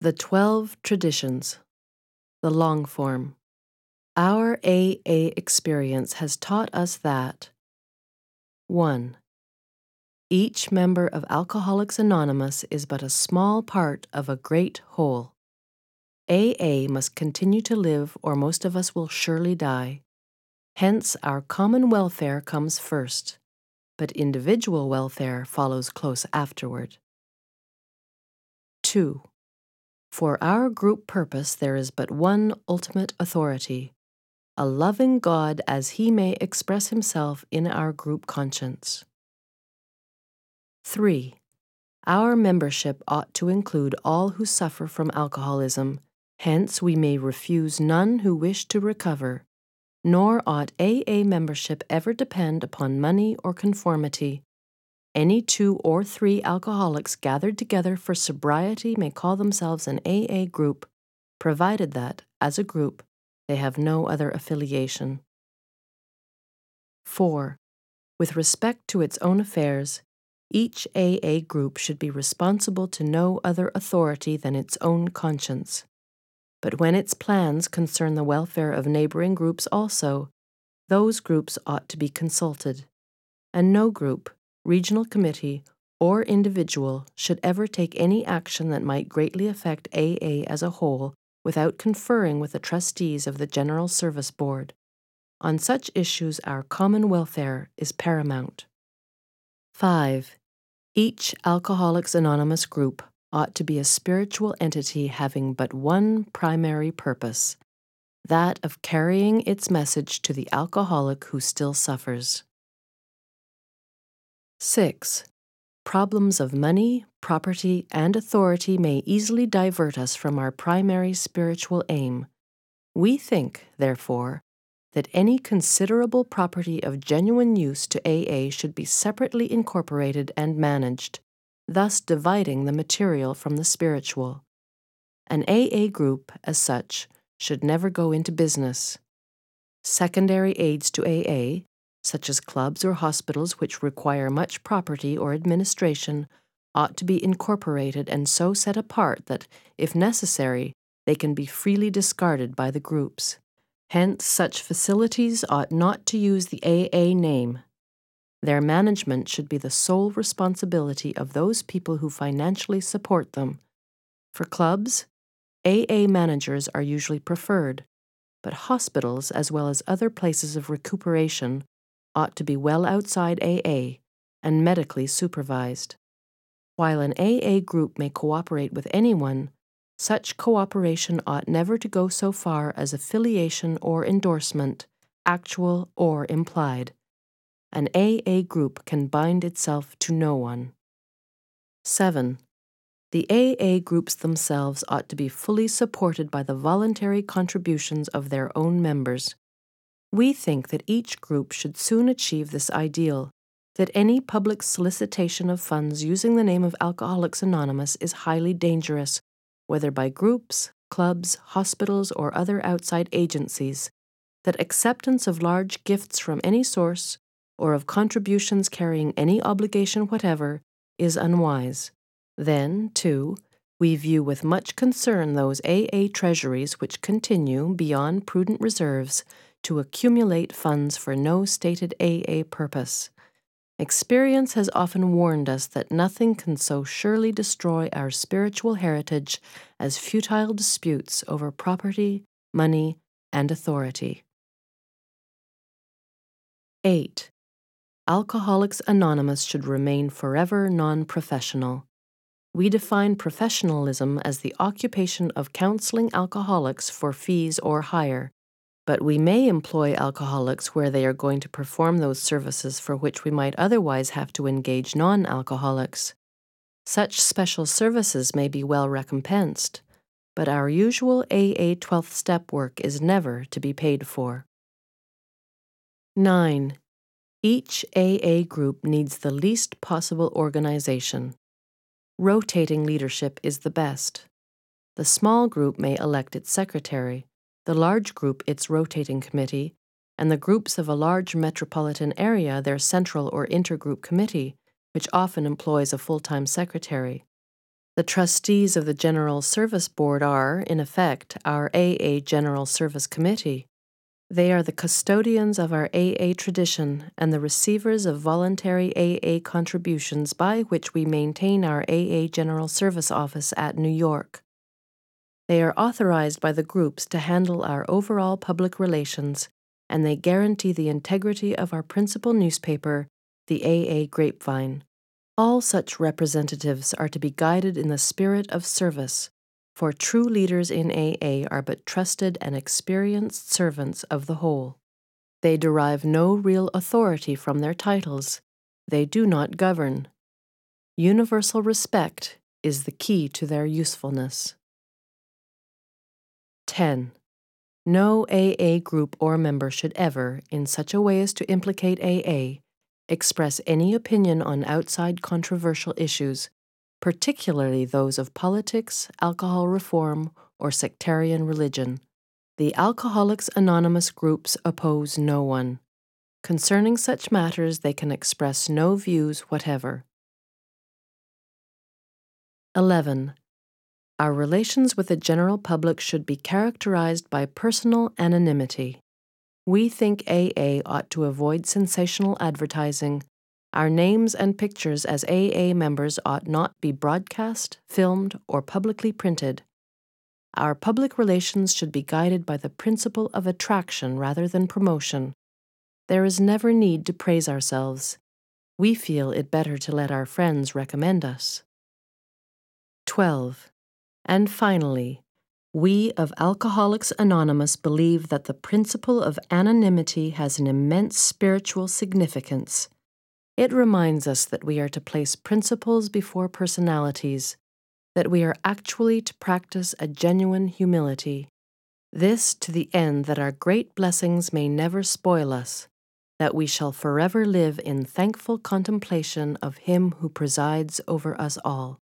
The 12 Traditions, the long form. Our AA experience has taught us that 1. Each member of Alcoholics Anonymous is but a small part of a great whole. AA must continue to live or most of us will surely die. Hence, our common welfare comes first, but individual welfare follows close afterward. 2. For our group purpose there is but one ultimate authority, a loving God as He may express Himself in our group conscience. 3. Our membership ought to include all who suffer from alcoholism, hence we may refuse none who wish to recover, nor ought AA membership ever depend upon money or conformity. Any 2 or 3 alcoholics gathered together for sobriety may call themselves an AA group, provided that, as a group, they have no other affiliation. 4. With respect to its own affairs, each AA group should be responsible to no other authority than its own conscience. But when its plans concern the welfare of neighboring groups also, those groups ought to be consulted, and no group, regional committee, or individual should ever take any action that might greatly affect AA as a whole without conferring with the trustees of the General Service Board. On such issues, our common welfare is paramount. 5. Each Alcoholics Anonymous group ought to be a spiritual entity having but one primary purpose, that of carrying its message to the alcoholic who still suffers. 6. Problems of money, property, and authority may easily divert us from our primary spiritual aim. We think, therefore, that any considerable property of genuine use to AA should be separately incorporated and managed, thus dividing the material from the spiritual. An AA group, as such, should never go into business. Secondary aids to AA, such as clubs or hospitals which require much property or administration, ought to be incorporated and so set apart that, if necessary, they can be freely discarded by the groups. Hence, such facilities ought not to use the AA name. Their management should be the sole responsibility of those people who financially support them. For clubs, AA managers are usually preferred, but hospitals, as well as other places of recuperation, ought to be well outside AA and medically supervised. While an AA group may cooperate with anyone, such cooperation ought never to go so far as affiliation or endorsement, actual or implied. An AA group can bind itself to no one. 7. The AA groups themselves ought to be fully supported by the voluntary contributions of their own members. We think that each group should soon achieve this ideal, that any public solicitation of funds using the name of Alcoholics Anonymous is highly dangerous, whether by groups, clubs, hospitals, or other outside agencies, that acceptance of large gifts from any source, or of contributions carrying any obligation whatever, is unwise. Then, too, we view with much concern those AA treasuries which continue, beyond prudent reserves, to accumulate funds for no stated AA purpose. Experience has often warned us that nothing can so surely destroy our spiritual heritage as futile disputes over property, money, and authority. 8. Alcoholics Anonymous should remain forever non-professional. We define professionalism as the occupation of counseling alcoholics for fees or hire, but we may employ alcoholics where they are going to perform those services for which we might otherwise have to engage non-alcoholics. Such special services may be well recompensed, but our usual AA 12th step work is never to be paid for. 9. Each AA group needs the least possible organization. Rotating leadership is the best. The small group may elect its secretary, the large group its rotating committee, and the groups of a large metropolitan area their central or intergroup committee, which often employs a full-time secretary. The trustees of the General Service Board are, in effect, our AA General Service Committee. They are the custodians of our AA tradition and the receivers of voluntary AA contributions by which we maintain our AA General Service Office at New York. They are authorized by the groups to handle our overall public relations, and they guarantee the integrity of our principal newspaper, the AA Grapevine. All such representatives are to be guided in the spirit of service, for true leaders in AA are but trusted and experienced servants of the whole. They derive no real authority from their titles. They do not govern. Universal respect is the key to their usefulness. 10. No AA group or member should ever, in such a way as to implicate AA, express any opinion on outside controversial issues, particularly those of politics, alcohol reform, or sectarian religion. The Alcoholics Anonymous groups oppose no one. Concerning such matters, they can express no views whatever. 11. Our relations with the general public should be characterized by personal anonymity. We think AA ought to avoid sensational advertising. Our names and pictures as AA members ought not be broadcast, filmed, or publicly printed. Our public relations should be guided by the principle of attraction rather than promotion. There is never need to praise ourselves. We feel it better to let our friends recommend us. 12. And finally, we of Alcoholics Anonymous believe that the principle of anonymity has an immense spiritual significance. It reminds us that we are to place principles before personalities, that we are actually to practice a genuine humility. This to the end that our great blessings may never spoil us, that we shall forever live in thankful contemplation of Him who presides over us all.